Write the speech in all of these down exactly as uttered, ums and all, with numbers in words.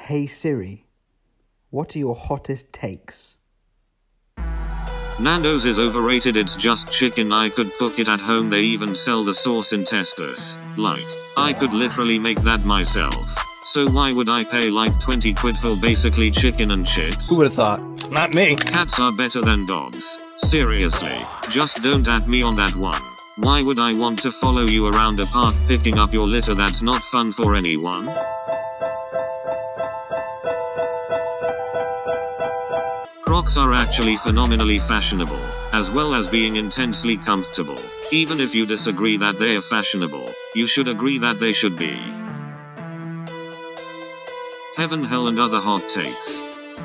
Hey Siri, what are your hottest takes? Nando's is overrated, it's just chicken. I could cook it at home, they even sell the sauce in Tesco's. Like, I could literally make that myself. So why would I pay like twenty quid for basically chicken and shits? Who would've thought? Not me. Cats are better than dogs. Seriously, just don't at me on that one. Why would I want to follow you around a park picking up your litter? That's not fun for anyone. Crocs are actually phenomenally fashionable, as well as being intensely comfortable. Even if you disagree that they are fashionable, you should agree that they should be. Heaven, hell, and other hot takes.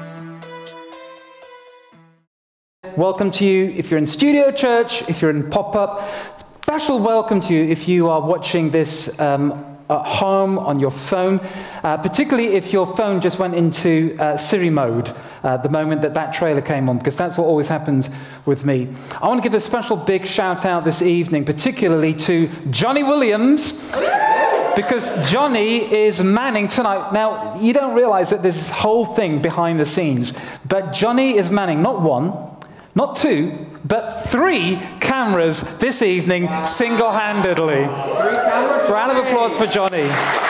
Welcome to you if you're in Studio Church, if you're in pop-up. Special welcome to you if you are watching this um, at home on your phone, uh, particularly if your phone just went into uh, Siri mode uh, the moment that that trailer came on, because that's what always happens with me. I want to give a special big shout out this evening, particularly to Johnny Williams, because Johnny is manning tonight. Now, you don't realize that there's this whole thing behind the scenes, but Johnny is manning not one, not two, but three cameras this evening, wow. single-handedly. Three cameras? Round of applause for Johnny.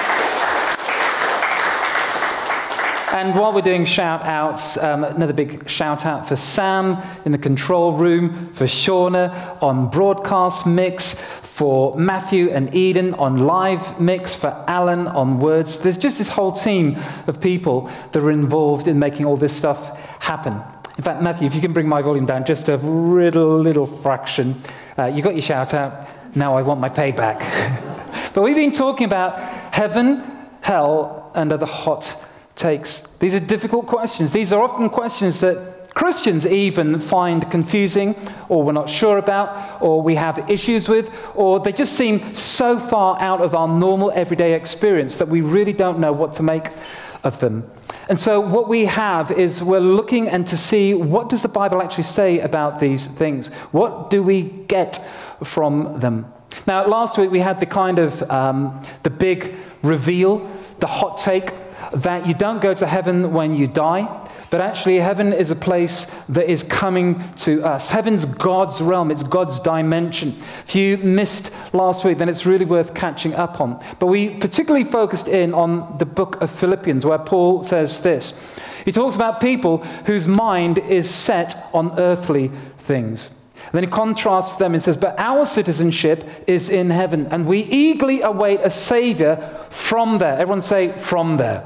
And while we're doing shout-outs, um, another big shout-out for Sam in the control room, for Shauna on broadcast mix, for Matthew and Eden on live mix, for Alan on words. There's just this whole team of people that are involved in making all this stuff happen. In fact, Matthew, if you can bring my volume down just a little, little fraction. Uh, you got your shout out. Now I want my payback. But we've been talking about heaven, hell, and other hot takes. These are difficult questions. These are often questions that Christians even find confusing, or we're not sure about, or we have issues with, or they just seem so far out of our normal everyday experience that we really don't know what to make of them. And so what we have is we're looking and to see, what does the Bible actually say about these things? What do we get from them? Now, last week we had the kind of, um, the big reveal, the hot take, that you don't go to heaven when you die, but actually heaven is a place that is coming to us. Heaven's God's realm, it's God's dimension. If you missed last week, then it's really worth catching up on. But we particularly focused in on the book of Philippians, where Paul says this. He talks about people whose mind is set on earthly things. And then he contrasts them and says, but our citizenship is in heaven, and we eagerly await a Savior from there. Everyone say, from there.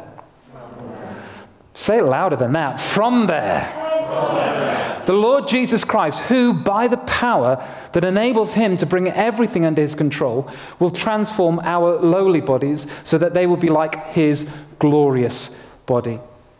Say it louder than that. From there. From there. The Lord Jesus Christ, who by the power that enables him to bring everything under his control, will transform our lowly bodies so that they will be like his glorious body.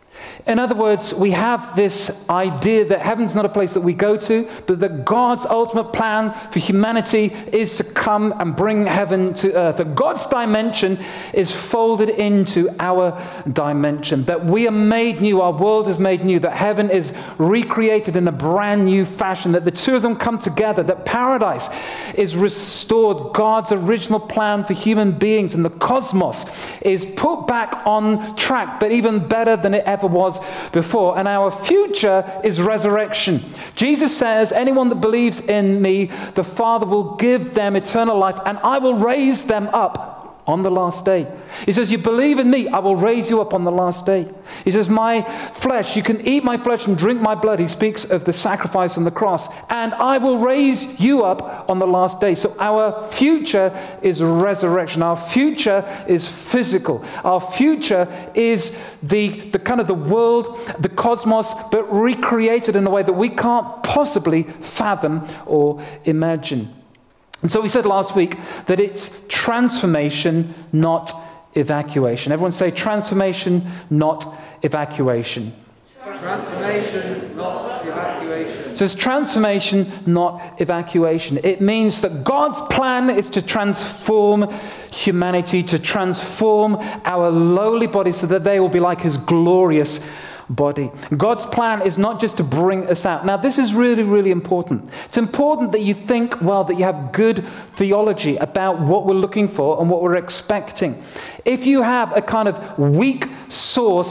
In other words, we have this idea that heaven's not a place that we go to, but that God's ultimate plan for humanity is to come and bring heaven to earth. That God's dimension is folded into our dimension. That we are made new, our world is made new, that heaven is recreated in a brand new fashion, that the two of them come together, that paradise is restored, God's original plan for human beings, and the cosmos is put back on track, but even better than it ever was before, and our future is resurrection. Jesus says, anyone that believes in me, the Father will give them eternal life, and I will raise them up on the last day. He says, you believe in me, I will raise you up on the last day. He says, my flesh, you can eat my flesh and drink my blood. He speaks of the sacrifice on the cross. And I will raise you up on the last day. So our future is resurrection. Our future is physical. Our future is the, the kind of the world, the cosmos, but recreated in a way that we can't possibly fathom or imagine. And so we said last week that it's transformation, not evacuation. Everyone say transformation, not evacuation. Transformation, not evacuation. So it's transformation, not evacuation. It means that God's plan is to transform humanity, to transform our lowly bodies so that they will be like his glorious body. God's plan is not just to bring us out. Now, this is really, really important. It's important that you think, well, that you have good theology about what we're looking for and what we're expecting. If you have a kind of weak source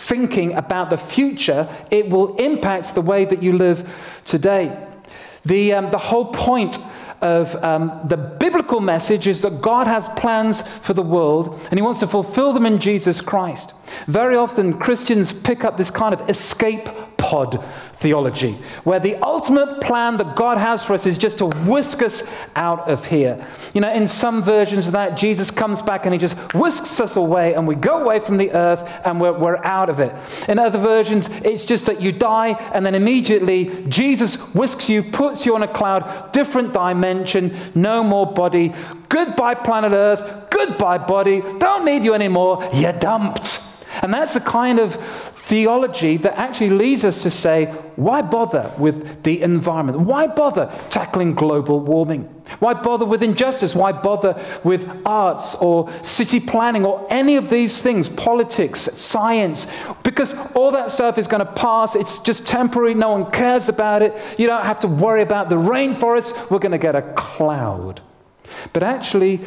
thinking about the future, it will impact the way that you live today. The, um, the whole point of um, the biblical message is that God has plans for the world and he wants to fulfill them in Jesus Christ. Very often Christians pick up this kind of escape pod theology, where the ultimate plan that God has for us is just to whisk us out of here. You know, in some versions of that, Jesus comes back and he just whisks us away and we go away from the earth and we're, we're out of it. In other versions, it's just that you die and then immediately Jesus whisks you, puts you on a cloud, different dimension, no more body. Goodbye planet Earth, goodbye body, don't need you anymore, you're dumped. And that's the kind of theology that actually leads us to say, why bother with the environment? Why bother tackling global warming? Why bother with injustice? Why bother with arts or city planning or any of these things, politics, science? Because all that stuff is going to pass. It's just temporary. No one cares about it. You don't have to worry about the rainforest. We're going to get a cloud. But actually,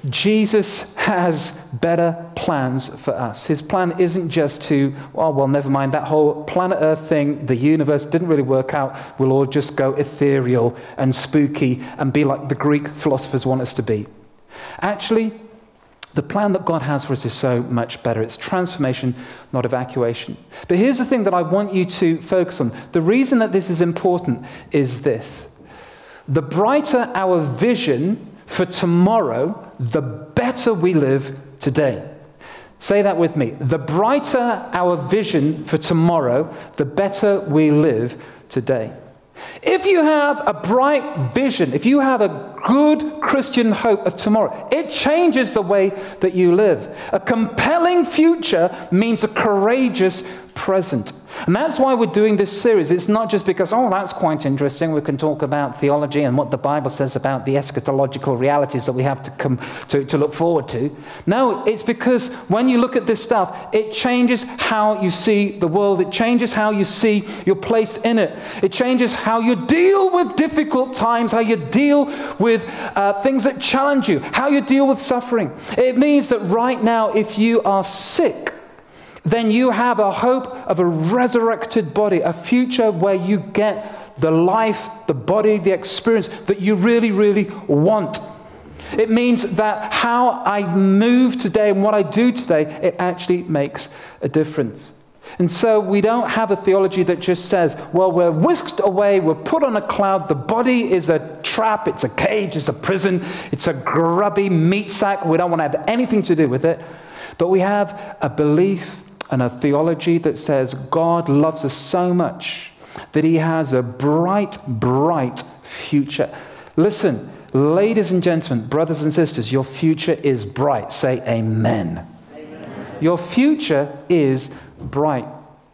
Jesus has better plans for us. His plan isn't just to, oh, well, never mind, that whole planet Earth thing, the universe didn't really work out. We'll all just go ethereal and spooky and be like the Greek philosophers want us to be. Actually, the plan that God has for us is so much better. It's transformation, not evacuation. But here's the thing that I want you to focus on. The reason that this is important is this. The brighter our vision for tomorrow, the better we live today. Say that with me. The brighter our vision for tomorrow, the better we live today. If you have a bright vision, if you have a good Christian hope of tomorrow, it changes the way that you live. A compelling future means a courageous present. And that's why we're doing this series. It's not just because, oh, that's quite interesting. We can talk about theology and what the Bible says about the eschatological realities that we have to come to, to look forward to. No, it's because when you look at this stuff, it changes how you see the world. It changes how you see your place in it. It changes how you deal with difficult times, how you deal with uh, things that challenge you, how you deal with suffering. It means that right now, if you are sick, then you have a hope of a resurrected body, a future where you get the life, the body, the experience that you really, really want. It means that how I move today and what I do today, it actually makes a difference. And so we don't have a theology that just says, well, we're whisked away, we're put on a cloud, the body is a trap, it's a cage, it's a prison, it's a grubby meat sack, we don't want to have anything to do with it. But we have a belief and a theology that says God loves us so much that he has a bright, bright future. Listen, ladies and gentlemen, brothers and sisters, your future is bright. Say amen. Amen. Your future is bright.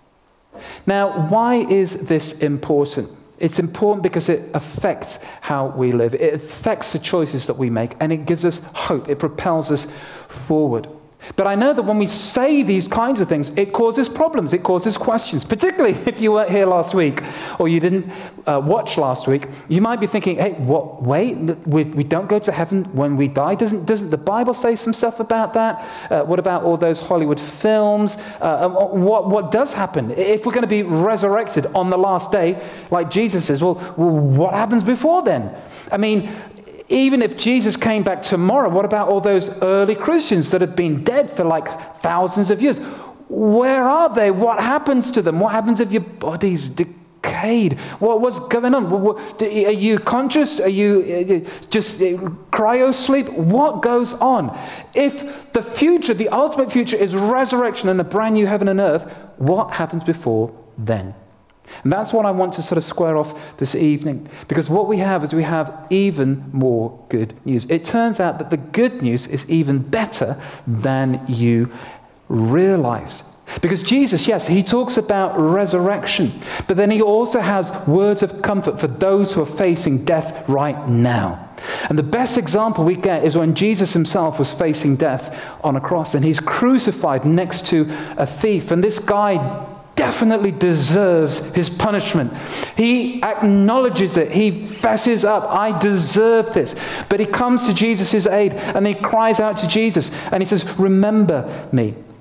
Now, why is this important? It's important because it affects how we live. It affects the choices that we make, and it gives us hope. It propels us forward. But I know that when we say these kinds of things, it causes problems, it causes questions. Particularly if you weren't here last week or you didn't uh, watch last week, you might be thinking, hey, what, wait, we, we don't go to heaven when we die? Doesn't, doesn't the Bible say some stuff about that? Uh, what about all those Hollywood films? Uh, what, what does happen? If we're going to be resurrected on the last day, like Jesus says, well, well what happens before then? I mean, even if Jesus came back tomorrow, what about all those early Christians that have been dead for like thousands of years? Where are they? What happens to them? What happens if your body's decayed? What, what's going on? What, are you conscious? Are you just cryo sleep? What goes on? If the future, the ultimate future is resurrection and a brand new heaven and earth, what happens before then? And that's what I want to sort of square off this evening. Because what we have is we have even more good news. It turns out that the good news is even better than you realized. Because Jesus, yes, he talks about resurrection, but then he also has words of comfort for those who are facing death right now. And the best example we get is when Jesus himself was facing death on a cross, and he's crucified next to a thief. And this guy definitely deserves his punishment. He acknowledges it. He fesses up, I deserve this. But he comes to Jesus' aid and he cries out to Jesus and he says, remember me.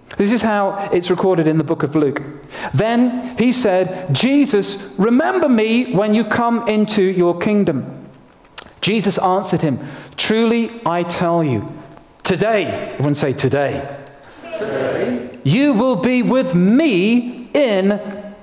This is how it's recorded in the book of Luke. Then he said, Jesus, remember me when you come into your kingdom. Jesus answered him, truly I tell you, today, everyone say today, Today, you will be with me in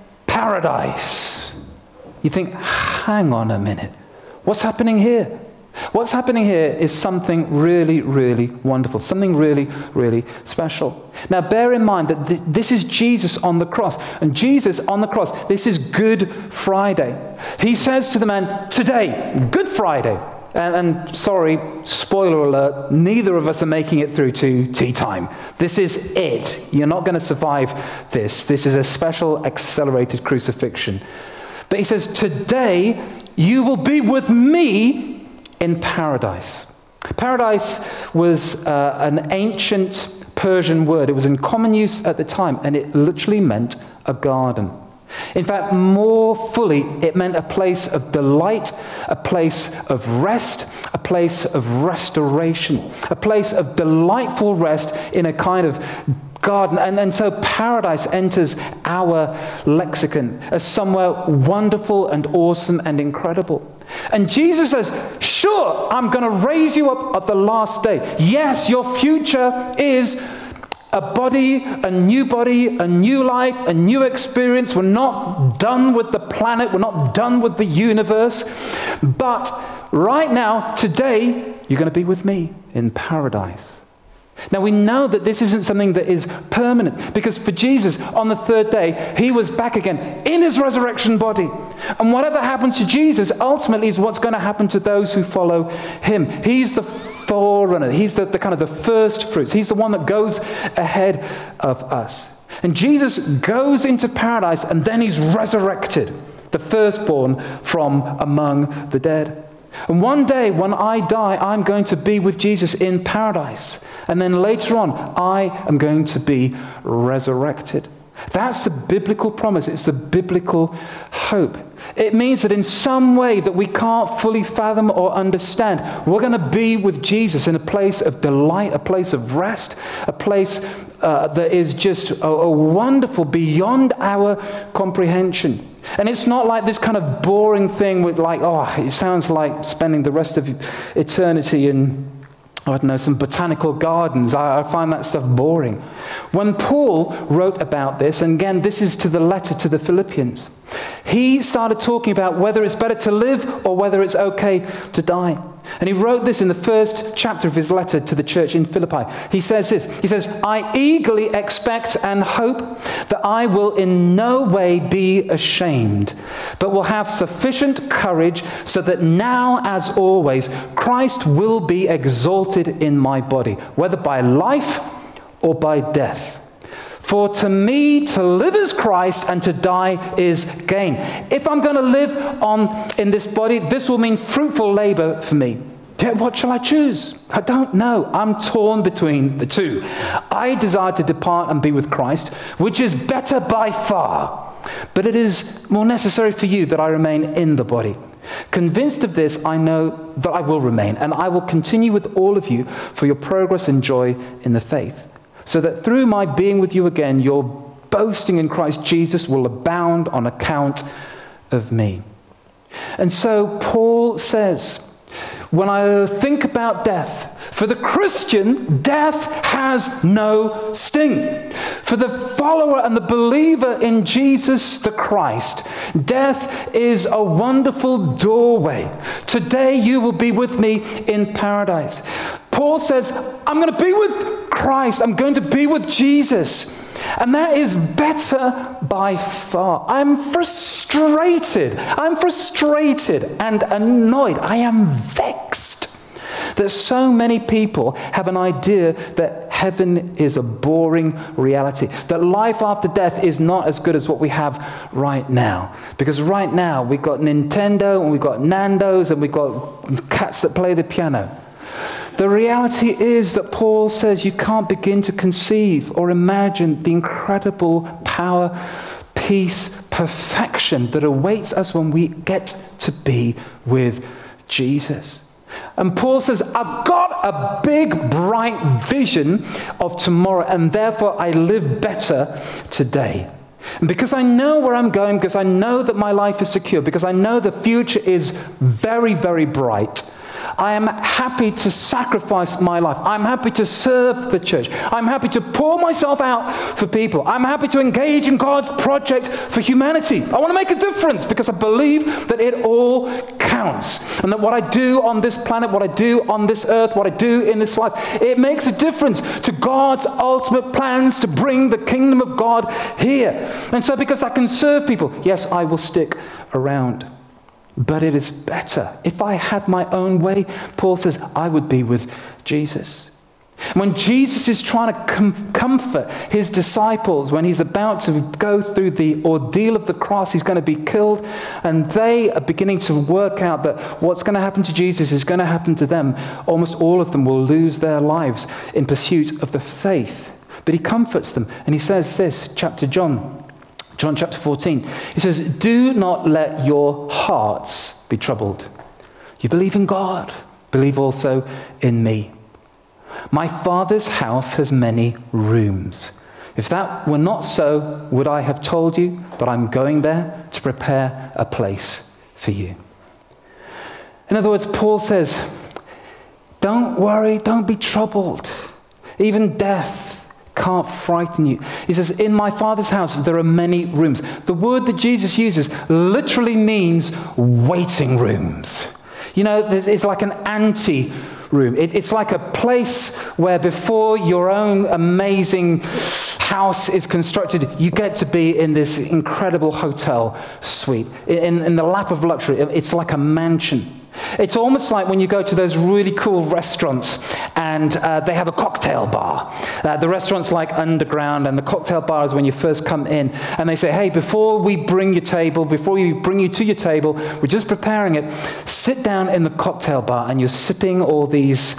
paradise. You think, hang on a minute. What's happening here? What's happening here is something really, really wonderful, something really, really special. Now, bear in mind that th- this is Jesus on the cross. And Jesus on the cross, this is Good Friday. He says to the man, today, Good Friday. And, and sorry, spoiler alert, neither of us are making it through to tea time. This is it. You're not going to survive this. This is a special accelerated crucifixion. But he says, today you will be with me in paradise. Paradise was uh, an ancient Persian word. It was in common use at the time, and it literally meant a garden. In fact, more fully, it meant a place of delight, a place of rest, a place of restoration, a place of delightful rest in a kind of garden. And, and so paradise enters our lexicon as somewhere wonderful and awesome and incredible. And Jesus says, sure, I'm going to raise you up at the last day. Yes, your future is a body, a new body, a new life, a new experience. We're not done with the planet. We're not done with the universe. But right now, today, you're going to be with me in paradise. Now, we know that this isn't something that is permanent, because for Jesus, on the third day, he was back again in his resurrection body. And whatever happens to Jesus ultimately is what's going to happen to those who follow him. He's the forerunner. He's the, the kind of the first fruits. He's the one that goes ahead of us. And Jesus goes into paradise, and then he's resurrected, the firstborn from among the dead. And one day when I die, I'm going to be with Jesus in paradise. And then later on, I am going to be resurrected. That's the biblical promise. It's the biblical hope. It means that in some way that we can't fully fathom or understand, we're going to be with Jesus in a place of delight, a place of rest, a place uh, that is just a, a wonderful beyond our comprehension. And it's not like this kind of boring thing with like, oh, it sounds like spending the rest of eternity in, I don't know, some botanical gardens. I, I find that stuff boring. When Paul wrote about this, and again, this is to the letter to the Philippians, he started talking about whether it's better to live or whether it's okay to die. And he wrote this in the first chapter of his letter to the church in Philippi. He says this, he says, I eagerly expect and hope that I will in no way be ashamed, but will have sufficient courage so that now, as always, Christ will be exalted in my body, whether by life or by death. For to me, to live is Christ, and to die is gain. If I'm going to live on in this body, this will mean fruitful labor for me. What shall I choose? I don't know. I'm torn between the two. I desire to depart and be with Christ, which is better by far. But it is more necessary for you that I remain in the body. Convinced of this, I know that I will remain, and I will continue with all of you for your progress and joy in the faith, so that through my being with you again, your boasting in Christ Jesus will abound on account of me. And so Paul says, when I think about death, for the Christian, death has no sting. For the follower and the believer in Jesus the Christ, death is a wonderful doorway. Today you will be with me in paradise. Paul says, I'm going to be with Christ. I'm going to be with Jesus. And that is better by far. I'm frustrated. I'm frustrated and annoyed. I am vexed that so many people have an idea that heaven is a boring reality, that life after death is not as good as what we have right now. Because right now we've got Nintendo and we've got Nando's and we've got cats that play the piano. The reality is that Paul says you can't begin to conceive or imagine the incredible power, peace, perfection that awaits us when we get to be with Jesus. And Paul says, I've got a big, bright vision of tomorrow, and therefore I live better today. And because I know where I'm going, because I know that my life is secure, because I know the future is very, very bright, I am happy to sacrifice my life. I'm happy to serve the church. I'm happy to pour myself out for people. I'm happy to engage in God's project for humanity. I want to make a difference because I believe that it all counts. And that what I do on this planet, what I do on this earth, what I do in this life, it makes a difference to God's ultimate plans to bring the kingdom of God here. And so because I can serve people, yes, I will stick around. But it is better. If I had my own way, Paul says, I would be with Jesus. When Jesus is trying to com- comfort his disciples, when he's about to go through the ordeal of the cross, he's going to be killed, and they are beginning to work out that what's going to happen to Jesus is going to happen to them. Almost all of them will lose their lives in pursuit of the faith. But he comforts them, and he says this, chapter John. John chapter fourteen, he says, do not let your hearts be troubled. You believe in God, believe also in me. My Father's house has many rooms. If that were not so, would I have told you? But I'm going there to prepare a place for you. In other words, Paul says, don't worry, don't be troubled. Even death can't frighten you. He says, in my Father's house, there are many rooms. The word that Jesus uses literally means waiting rooms. You know, it's like an ante room. It, it's like a place where before your own amazing house is constructed, you get to be in this incredible hotel suite. In, in the lap of luxury, it's like a mansion. It's almost like when you go to those really cool restaurants and uh, they have a cocktail bar. Uh, the restaurant's like underground, and the cocktail bar is when you first come in. And they say, hey, before we bring your table, before we bring you to your table, we're just preparing it. Sit down in the cocktail bar, and you're sipping all these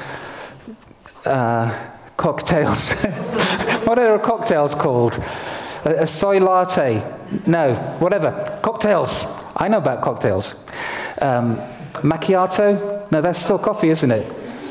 uh, cocktails. What are cocktails called? A, a soy latte? No, whatever. Cocktails. I know about cocktails. Um, Macchiato? No, that's still coffee, isn't it?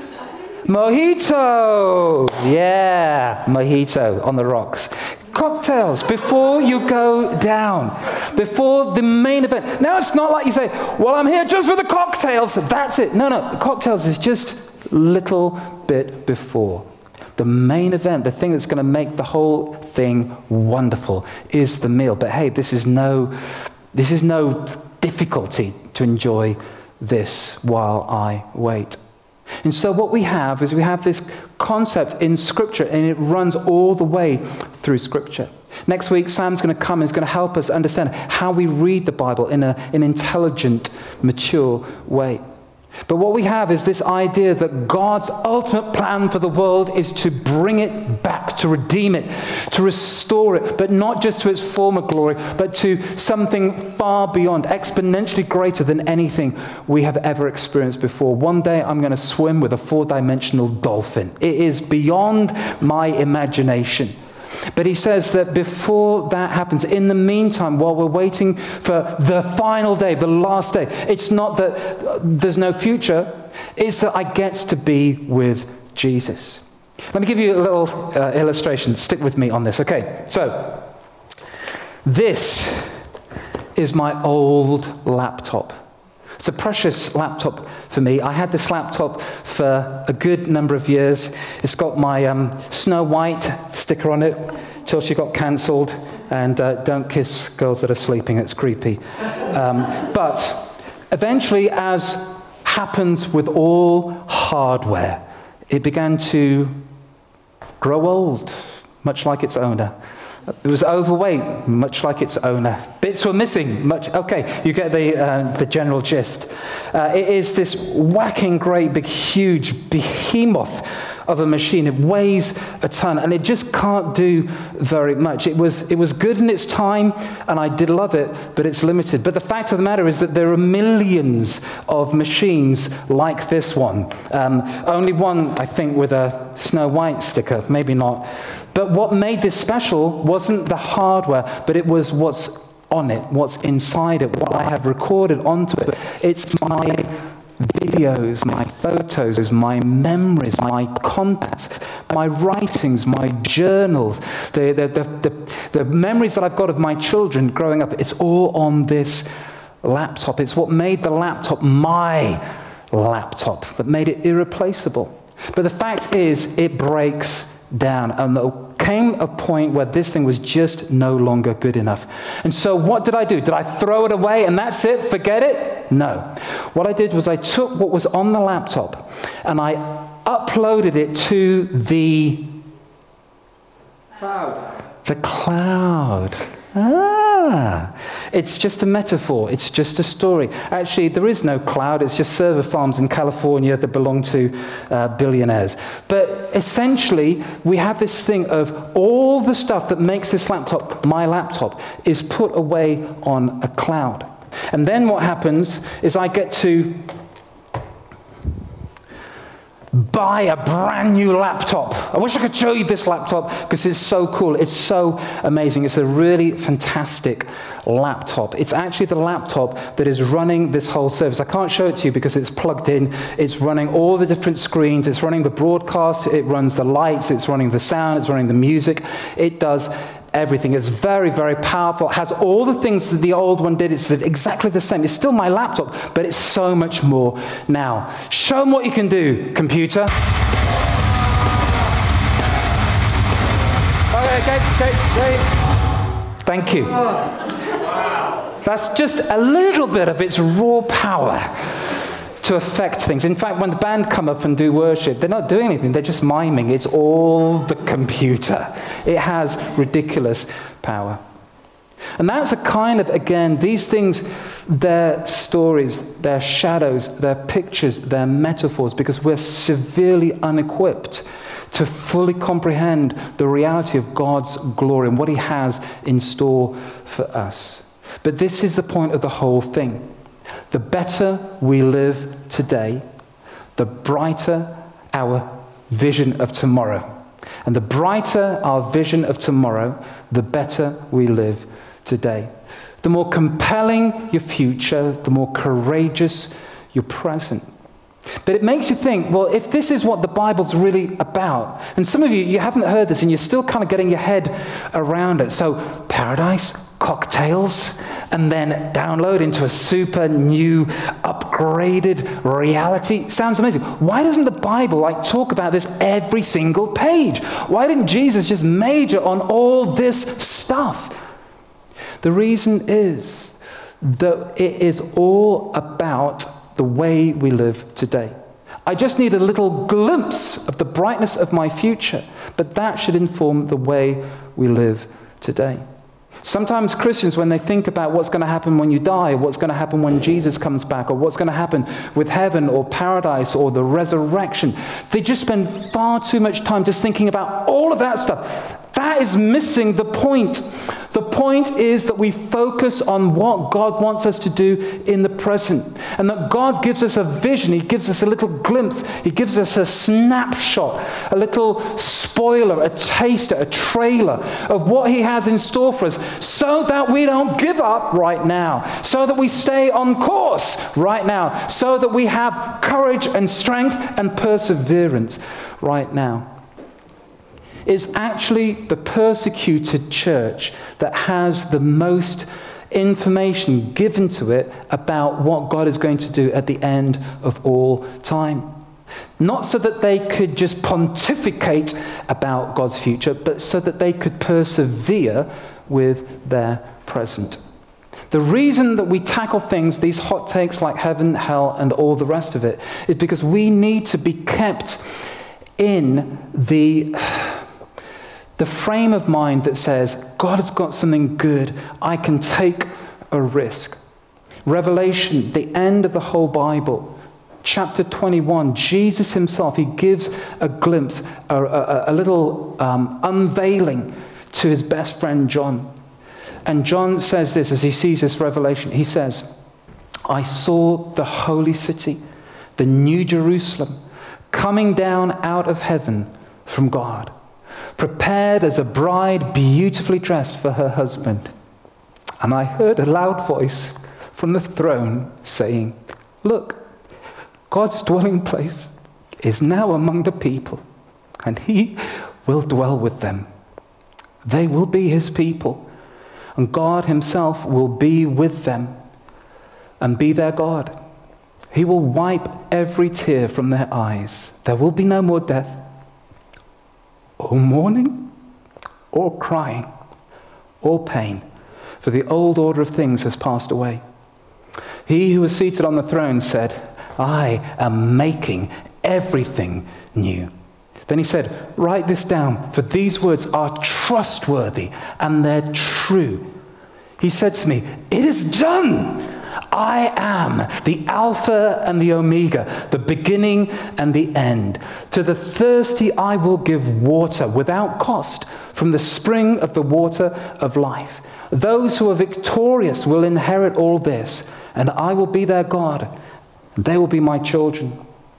Mojito! Yeah, mojito on the rocks. Cocktails before you go down, before the main event. Now it's not like you say, well, I'm here just for the cocktails. That's it. No, no, the cocktails is just a little bit before. The main event, the thing that's going to make the whole thing wonderful is the meal. But hey, this is no, this is no difficulty to enjoy this while I wait. And so what we have is we have this concept in Scripture, and it runs all the way through Scripture. Next week, Sam's going to come and is going to help us understand how we read the Bible in a, an intelligent, mature way. But what we have is this idea that God's ultimate plan for the world is to bring it back, to redeem it, to restore it, but not just to its former glory, but to something far beyond, exponentially greater than anything we have ever experienced before. One day I'm going to swim with a four-dimensional dolphin. It is beyond my imagination. But he says that before that happens, in the meantime, while we're waiting for the final day, the last day, it's not that there's no future, it's that I get to be with Jesus. Let me give you a little uh, illustration. Stick with me on this. Okay, so this is my old laptop. It's a precious laptop for me. I had this laptop for a good number of years. It's got my um, Snow White sticker on it till she got cancelled. And uh, don't kiss girls that are sleeping, it's creepy. Um, but eventually, as happens with all hardware, it began to grow old, much like its owner. It was overweight, much like its owner. Bits were missing, much. Okay, you get the uh, the general gist. Uh, it is this whacking, great, big, huge behemoth of a machine. It weighs a ton, and it just can't do very much. It was it was good in its time, and I did love it, but it's limited. But the fact of the matter is that there are millions of machines like this one. Um, only one, I think, with a Snow White sticker. Maybe not. But what made this special wasn't the hardware, but it was what's on it, what's inside it, what I have recorded onto it. It's my videos, my photos, my memories, my contacts, my writings, my journals, the, the, the, the, the memories that I've got of my children growing up, it's all on this laptop. It's what made the laptop my laptop, that made it irreplaceable. But the fact is, it breaks down. And there came a point where this thing was just no longer good enough. And so what did I do? Did I throw it away and that's it? Forget it? No. What I did was I took what was on the laptop and I uploaded it to the Cloud. The cloud. Ah, it's just a metaphor. It's just a story. Actually, there is no cloud. It's just server farms in California that belong to uh, billionaires. But essentially, we have this thing of all the stuff that makes this laptop my laptop is put away on a cloud. And then what happens is I get to buy a brand new laptop. I wish I could show you this laptop because it's so cool. It's so amazing. It's a really fantastic laptop. It's actually the laptop that is running this whole service. I can't show it to you because it's plugged in. It's running all the different screens. It's running the broadcast. It runs the lights. It's running the sound. It's running the music. It does everything. It's very, very powerful. It has all the things that the old one did. It's exactly the same. It's still my laptop, but it's so much more now. Show them what you can do, computer. Okay, okay, okay, okay. Thank you. That's just a little bit of its raw power to affect things. In fact, when the band come up and do worship, they're not doing anything, they're just miming. It's all the computer. It has ridiculous power. And that's a kind of, again, these things, they're stories, they're shadows, they're pictures, they're metaphors, because we're severely unequipped to fully comprehend the reality of God's glory and what he has in store for us. But this is the point of the whole thing. The better we live today, the brighter our vision of tomorrow. And the brighter our vision of tomorrow, the better we live today. The more compelling your future, the more courageous your present. But it makes you think, well, if this is what the Bible's really about, and some of you, you haven't heard this and you're still kind of getting your head around it. So paradise, cocktails, and then download into a super new, upgraded reality. Sounds amazing. Why doesn't the Bible like talk about this every single page? Why didn't Jesus just major on all this stuff? The reason is that it is all about the way we live today. I just need a little glimpse of the brightness of my future, but that should inform the way we live today. Sometimes Christians, when they think about what's going to happen when you die, or what's going to happen when Jesus comes back, or what's going to happen with heaven or paradise or the resurrection, they just spend far too much time just thinking about all of that stuff. That is missing the point. The point is that we focus on what God wants us to do in the present. And that God gives us a vision. He gives us a little glimpse. He gives us a snapshot, a little spoiler, a taster, a trailer of what he has in store for us, so that we don't give up right now, so that we stay on course right now, so that we have courage and strength and perseverance right now. It's actually the persecuted church that has the most information given to it about what God is going to do at the end of all time. Not so that they could just pontificate about God's future, but so that they could persevere with their present. The reason that we tackle things, these hot takes like heaven, hell, and all the rest of it, is because we need to be kept in the... the frame of mind that says, God has got something good, I can take a risk. Revelation, the end of the whole Bible, chapter twenty-one, Jesus himself, he gives a glimpse, a, a, a little um, unveiling to his best friend John. And John says this as he sees this revelation. He says, I saw the holy city, the new Jerusalem, coming down out of heaven from God, prepared as a bride beautifully dressed for her husband. And I heard a loud voice from the throne saying, look, God's dwelling place is now among the people, and he will dwell with them. They will be his people, and God himself will be with them and be their God. He will wipe every tear from their eyes. There will be no more death, or mourning, or crying, or pain, for the old order of things has passed away. He who was seated on the throne said, I am making everything new. Then he said, write this down, for these words are trustworthy and they're true. He said to me, it is done. I am the Alpha and the Omega, the beginning and the end. To the thirsty I will give water without cost from the spring of the water of life. Those who are victorious will inherit all this, and I will be their God. They will be my children.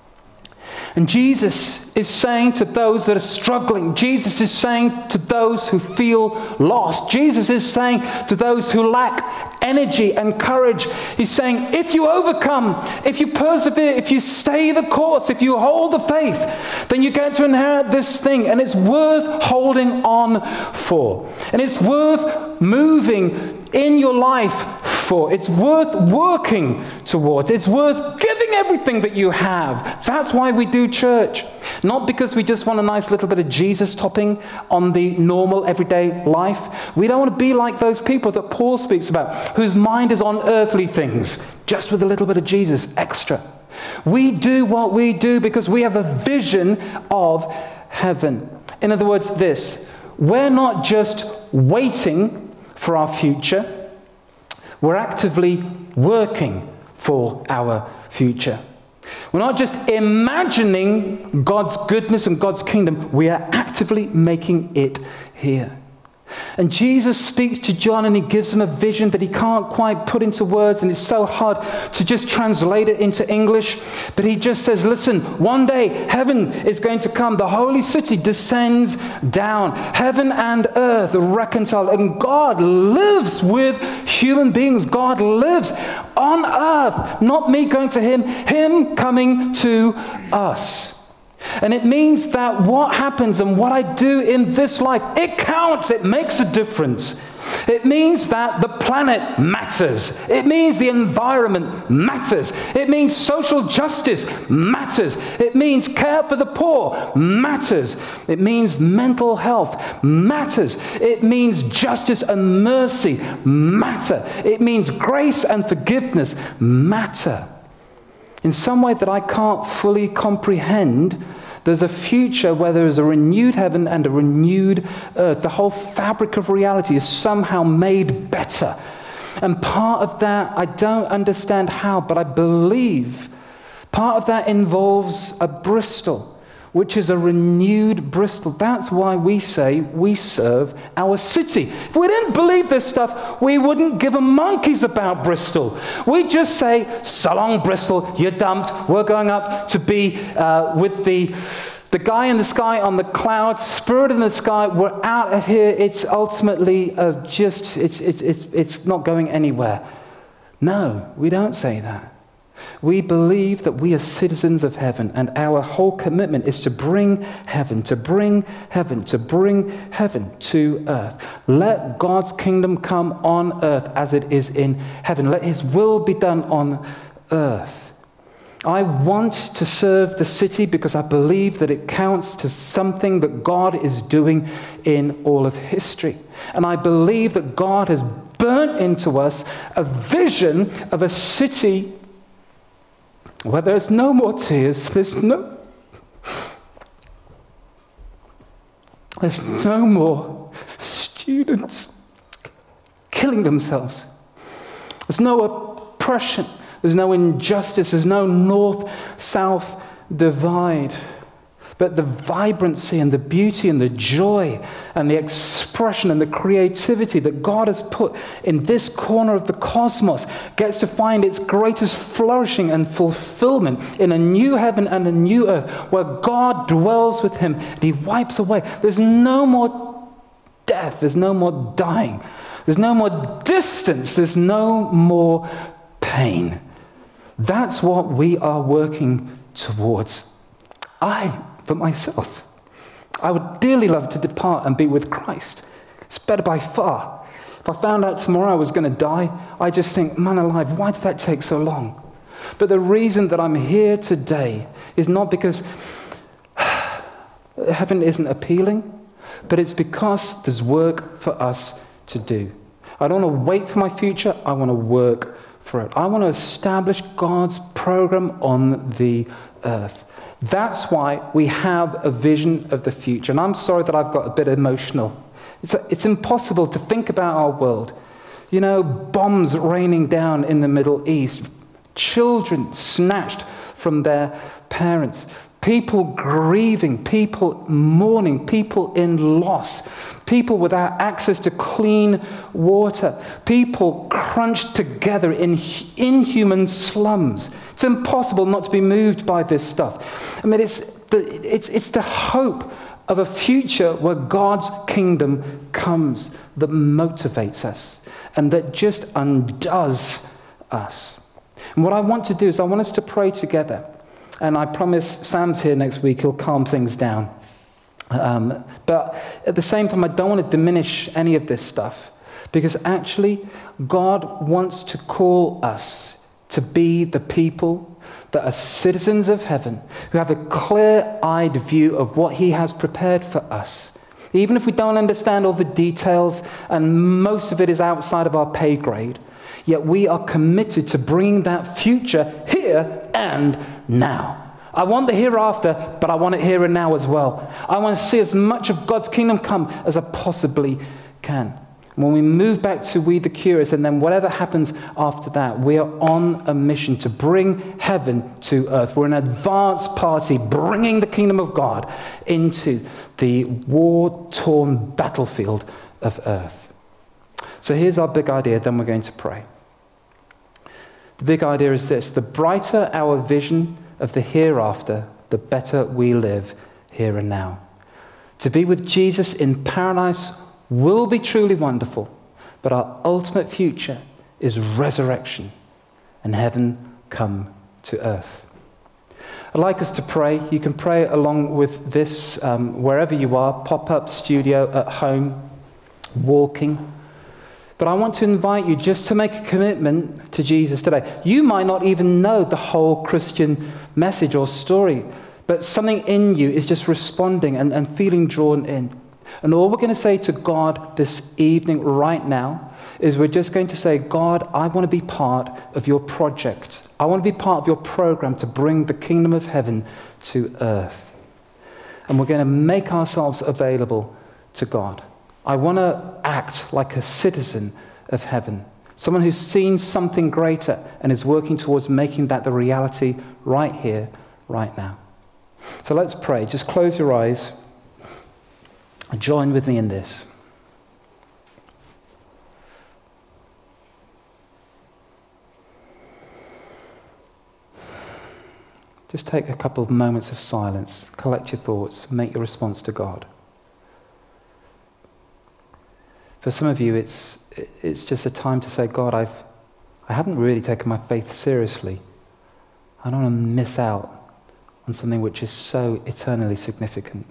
And Jesus is saying to those that are struggling, Jesus is saying to those who feel lost, Jesus is saying to those who lack energy and courage, he's saying, if you overcome, if you persevere, if you stay the course, if you hold the faith, then you get to inherit this thing, and it's worth holding on for. And it's worth moving in your life for. It's worth working towards. It's worth giving everything that you have. That's why we do church. Not because we just want a nice little bit of Jesus topping on the normal everyday life. We don't want to be like those people that Paul speaks about, whose mind is on earthly things, just with a little bit of Jesus extra. We do what we do because we have a vision of heaven. In other words, this: we're not just waiting for our future, we're actively working for our future. We're not just imagining God's goodness and God's kingdom, we are actively making it here. And Jesus speaks to John and he gives him a vision that he can't quite put into words, and it's so hard to just translate it into English. But he just says, listen, one day heaven is going to come. The holy city descends down. Heaven and earth reconcile. And God lives with human beings. God lives on earth. Not me going to him, him coming to us. And it means that what happens and what I do in this life, it counts, it makes a difference. It means that the planet matters. It means the environment matters. It means social justice matters. It means care for the poor matters. It means mental health matters. It means justice and mercy matter. It means grace and forgiveness matter. In some way that I can't fully comprehend, there's a future where there is a renewed heaven and a renewed earth. The whole fabric of reality is somehow made better. And part of that, I don't understand how, but I believe part of that involves a Bristol, which is a renewed Bristol. That's why we say we serve our city. If we didn't believe this stuff, we wouldn't give a monkeys about Bristol. We just say, so long, Bristol, you're dumped. We're going up to be uh, with the, the guy in the sky on the clouds, spirit in the sky. We're out of here. It's ultimately uh, just, it's, it's, it's, it's not going anywhere. No, we don't say that. We believe that we are citizens of heaven, and our whole commitment is to bring heaven, to bring heaven, to bring heaven to earth. Let God's kingdom come on earth as it is in heaven. Let his will be done on earth. I want to serve the city because I believe that it counts to something that God is doing in all of history. And I believe that God has burnt into us a vision of a city where there's no more tears, there's no, there's no more students killing themselves. There's no oppression, there's no injustice, there's no north-south divide. But the vibrancy and the beauty and the joy and the expression and the creativity that God has put in this corner of the cosmos gets to find its greatest flourishing and fulfillment in a new heaven and a new earth where God dwells with him and he wipes away. There's no more death. There's no more dying. There's no more distance. There's no more pain. That's what we are working towards. I, for myself, I would dearly love to depart and be with Christ. It's better by far. If I found out tomorrow I was going to die, I just think, man alive, why did that take so long? But the reason that I'm here today is not because heaven isn't appealing, but it's because there's work for us to do. I don't want to wait for my future. I want to work for it. I want to establish God's program on the earth. That's why we have a vision of the future. And I'm sorry that I've got a bit emotional. It's, a, it's impossible to think about our world. You know, bombs raining down in the Middle East, children snatched from their parents, people grieving, people mourning, people in loss, people without access to clean water, people crunched together in inhuman slums. It's impossible not to be moved by this stuff. I mean, it's the, it's, it's the hope of a future where God's kingdom comes that motivates us and that just undoes us. And what I want to do is I want us to pray together. And I promise Sam's here next week. He'll calm things down. Um, but at the same time, I don't want to diminish any of this stuff. Because actually, God wants to call us to be the people that are citizens of heaven, who have a clear-eyed view of what he has prepared for us. Even if we don't understand all the details, and most of it is outside of our pay grade, yet we are committed to bringing that future here and now. I want the hereafter, but I want it here and now as well. I want to see as much of God's kingdom come as I possibly can. When we move back to We the Curious, and then whatever happens after that, we are on a mission to bring heaven to earth. We're an advanced party bringing the kingdom of God into the war-torn battlefield of earth. So here's our big idea, then we're going to pray. The big idea is this: the brighter our vision of the hereafter, the better we live here and now. To be with Jesus in paradise will be truly wonderful, but our ultimate future is resurrection and heaven come to earth. I'd like us to pray. You can pray along with this um, wherever you are, pop-up studio, at home, walking. But I want to invite you just to make a commitment to Jesus today. You might not even know the whole Christian message or story, but something in you is just responding and, and feeling drawn in. And all we're going to say to God this evening, right now, is we're just going to say, God, I want to be part of your project. I want to be part of your program to bring the kingdom of heaven to earth. And we're going to make ourselves available to God. I want to act like a citizen of heaven, someone who's seen something greater and is working towards making that the reality right here, right now. So let's pray. Just close your eyes. Join with me in this. Just take a couple of moments of silence, collect your thoughts, make your response to God. For some of you, it's it's just a time to say, God, I've I haven't really taken my faith seriously. I don't want to miss out on something which is so eternally significant.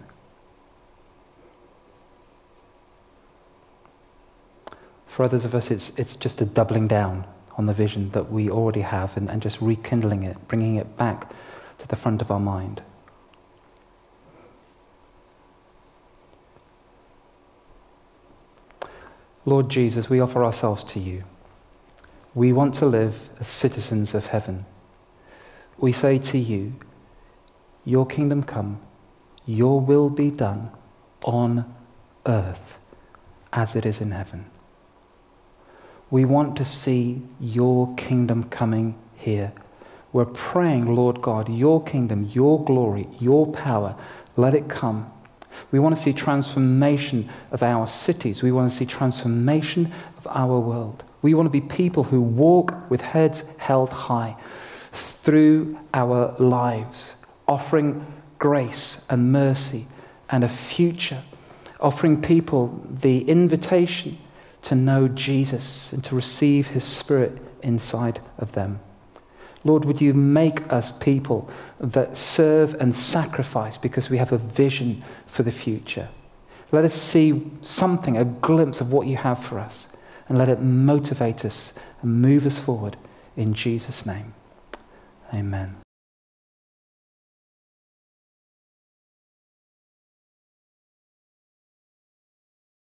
For others of us, it's it's just a doubling down on the vision that we already have and, and just rekindling it, bringing it back to the front of our mind. Lord Jesus, we offer ourselves to you. We want to live as citizens of heaven. We say to you, your kingdom come, your will be done on earth as it is in heaven. We want to see your kingdom coming here. We're praying, Lord God, your kingdom, your glory, your power, let it come. We want to see transformation of our cities. We want to see transformation of our world. We want to be people who walk with heads held high through our lives, offering grace and mercy and a future, offering people the invitation to know Jesus and to receive his Spirit inside of them. Lord, would you make us people that serve and sacrifice because we have a vision for the future? Let us see something, a glimpse of what you have for us, and let it motivate us and move us forward in Jesus' name. Amen.